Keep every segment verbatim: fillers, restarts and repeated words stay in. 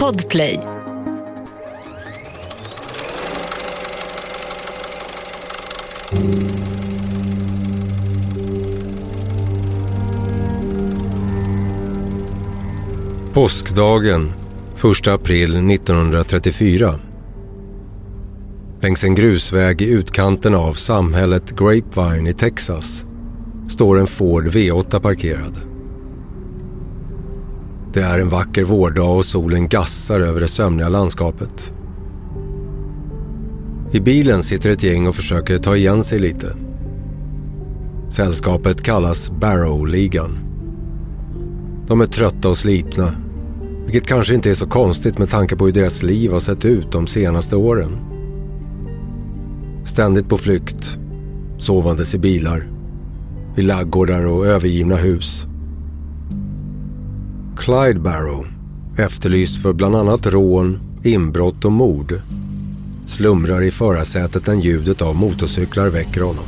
Podplay. Påskdagen, första april nittonhundratrettiofyra. Längs en grusväg i utkanten av samhället Grapevine i Texas står en Ford V åtta parkerad. Det är en vacker vårdag och solen gassar över det sömniga landskapet. I bilen sitter ett gäng och försöker ta igen sig lite. Sällskapet kallas Barrow-ligan. De är trötta och slitna, vilket kanske inte är så konstigt med tanke på hur deras liv har sett ut de senaste åren. Ständigt på flykt, sovandes i bilar, i laggårdar och övergivna hus. Clyde Barrow, efterlyst för bland annat rån, inbrott och mord, slumrar i förarsätet när ljudet av motorcyklar väcker honom.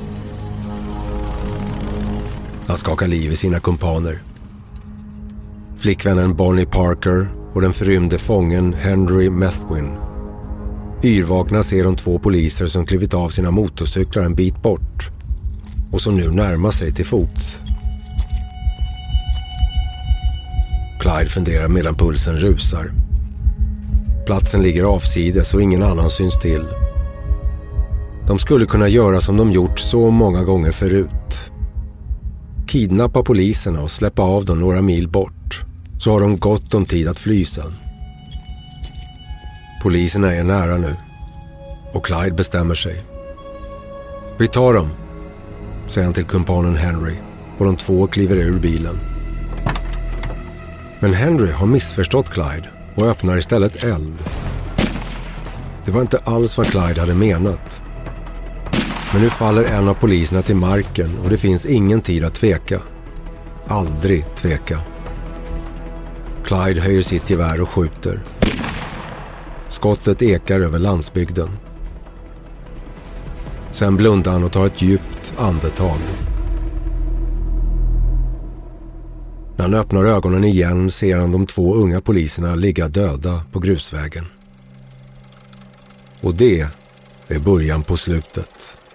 Han skakar liv i sina kumpaner. Flickvännen Bonnie Parker och den förrymde fången Henry Methwin. Yrvakna ser de två poliser som klivit av sina motorcyklar en bit bort och som nu närmar sig till fots. Clyde funderar medan pulsen rusar. Platsen ligger avsides och ingen annan syns till. De skulle kunna göra som de gjort så många gånger förut. Kidnappa poliserna och släppa av dem några mil bort, så har de gott om tid att fly sen. Poliserna är nära nu och Clyde bestämmer sig. Vi tar dem, säger han till kumpanen Henry, och de två kliver ur bilen. Men Henry har missförstått Clyde och öppnar istället eld. Det var inte alls vad Clyde hade menat. Men nu faller en av poliserna till marken och det finns ingen tid att tveka. Aldrig tveka. Clyde höjer sitt gevär och skjuter. Skottet ekar över landsbygden. Sen blundar han och tar ett djupt andetag. När han öppnar ögonen igen ser han de två unga poliserna ligga döda på grusvägen. Och det är början på slutet.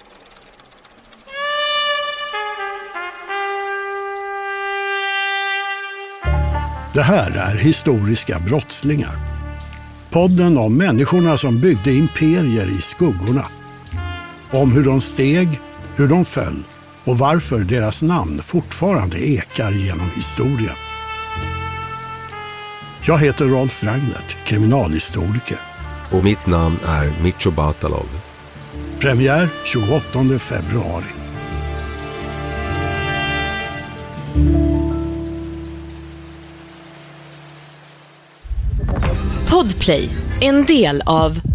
Det här är Historiska brottslingar. Podden om människorna som byggde imperier i skuggorna. Om hur de steg, hur de föll och varför deras namn fortfarande ekar genom historien. Jag heter Rolf Ragnert, kriminalhistoriker. Och mitt namn är Micho Batalov. Premiär tjugoåttonde februari. Podplay, en del av